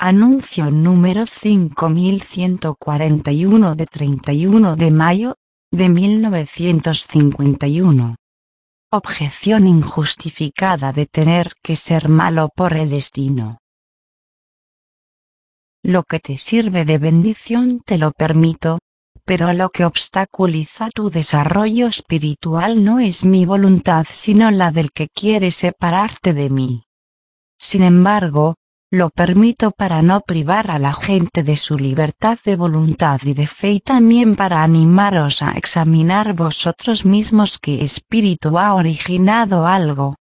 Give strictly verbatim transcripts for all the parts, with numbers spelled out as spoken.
Anuncio número cinco mil ciento cuarenta y uno de treinta y uno de mayo de mil novecientos cincuenta y uno. Objeción injustificada de tener que ser malo por el destino. Lo que te sirve de bendición te lo permito, pero lo que obstaculiza tu desarrollo espiritual no es mi voluntad sino la del que quiere separarte de mí. Sin embargo, lo permito para no privar a la gente de su libertad de voluntad y de fe y también para animaros a examinar vosotros mismos qué espíritu ha originado algo.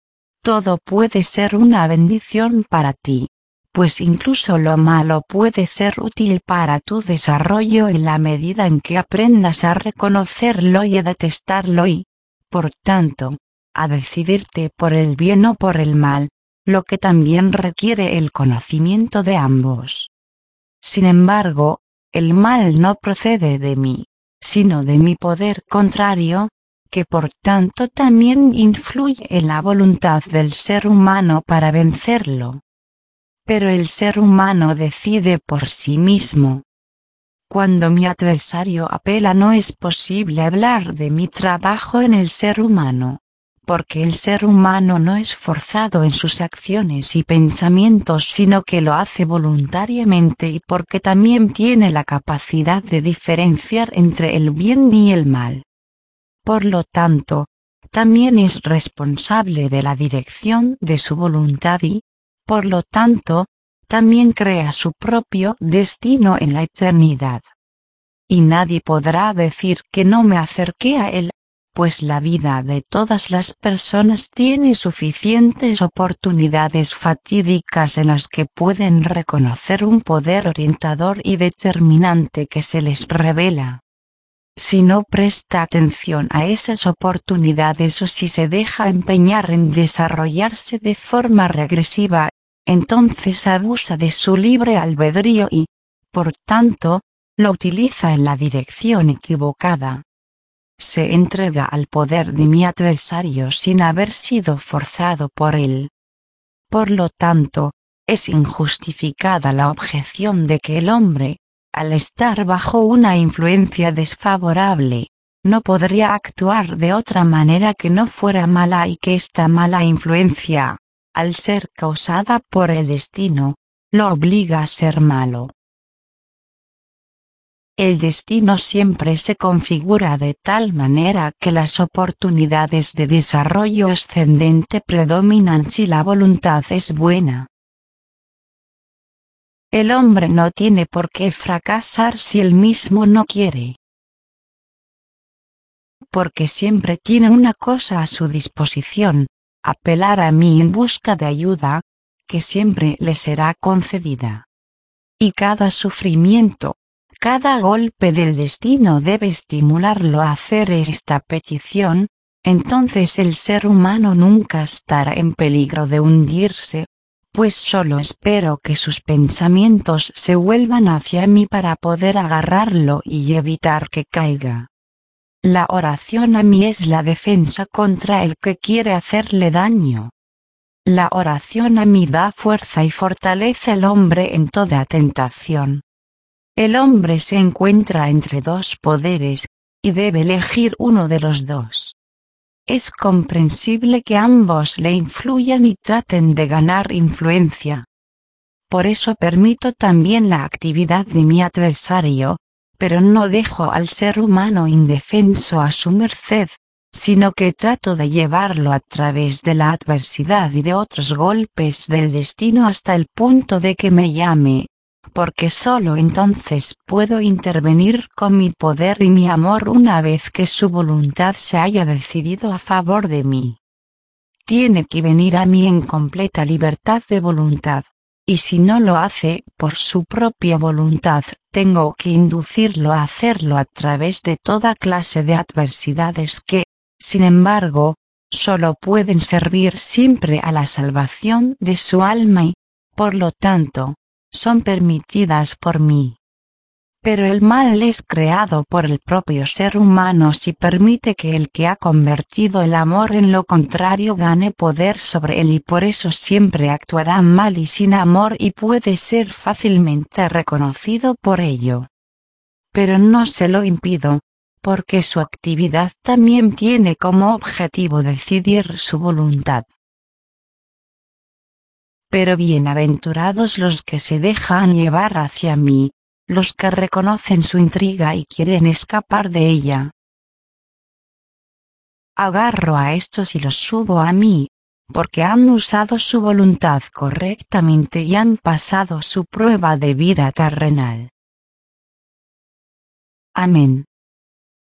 Todo puede ser una bendición para ti, pues incluso lo malo puede ser útil para tu desarrollo en la medida en que aprendas a reconocerlo y a detestarlo y, por tanto, a decidirte por el bien o por el mal, lo que también requiere el conocimiento de ambos. Sin embargo, el mal no procede de mí, sino de mi poder contrario, que por tanto también influye en la voluntad del ser humano para vencerlo. Pero el ser humano decide por sí mismo. Cuando mi adversario apela no es posible hablar de mi trabajo en el ser humano, porque el ser humano no es forzado en sus acciones y pensamientos sino que lo hace voluntariamente y porque también tiene la capacidad de diferenciar entre el bien y el mal. Por lo tanto, también es responsable de la dirección de su voluntad y, por lo tanto, también crea su propio destino en la eternidad. Y nadie podrá decir que no me acerqué a él, pues la vida de todas las personas tiene suficientes oportunidades fatídicas en las que pueden reconocer un poder orientador y determinante que se les revela. Si no presta atención a esas oportunidades o si se deja empeñar en desarrollarse de forma regresiva, entonces abusa de su libre albedrío y, por tanto, lo utiliza en la dirección equivocada. Se entrega al poder de mi adversario sin haber sido forzado por él. Por lo tanto, es injustificada la objeción de que el hombre, al estar bajo una influencia desfavorable, no podría actuar de otra manera que no fuera mala y que esta mala influencia, al ser causada por el destino, lo obliga a ser malo. El destino siempre se configura de tal manera que las oportunidades de desarrollo ascendente predominan si la voluntad es buena. El hombre no tiene por qué fracasar si él mismo no quiere, porque siempre tiene una cosa a su disposición: apelar a mí en busca de ayuda, que siempre le será concedida. Y cada sufrimiento, cada golpe del destino debe estimularlo a hacer esta petición, entonces el ser humano nunca estará en peligro de hundirse, pues solo espero que sus pensamientos se vuelvan hacia mí para poder agarrarlo y evitar que caiga. La oración a mí es la defensa contra el que quiere hacerle daño. La oración a mí da fuerza y fortalece al hombre en toda tentación. El hombre se encuentra entre dos poderes, y debe elegir uno de los dos. Es comprensible que ambos le influyan y traten de ganar influencia. Por eso permito también la actividad de mi adversario, pero no dejo al ser humano indefenso a su merced, sino que trato de llevarlo a través de la adversidad y de otros golpes del destino hasta el punto de que me llame, porque solo entonces puedo intervenir con mi poder y mi amor una vez que su voluntad se haya decidido a favor de mí. Tiene que venir a mí en completa libertad de voluntad, y si no lo hace por su propia voluntad, tengo que inducirlo a hacerlo a través de toda clase de adversidades que, sin embargo, solo pueden servir siempre a la salvación de su alma y, por lo tanto, son permitidas por mí. Pero el mal es creado por el propio ser humano si permite que el que ha convertido el amor en lo contrario gane poder sobre él, y por eso siempre actuará mal y sin amor y puede ser fácilmente reconocido por ello. Pero no se lo impido, porque su actividad también tiene como objetivo decidir su voluntad. Pero bienaventurados los que se dejan llevar hacia mí, los que reconocen su intriga y quieren escapar de ella. Agarro a estos y los subo a mí, porque han usado su voluntad correctamente y han pasado su prueba de vida terrenal. Amén.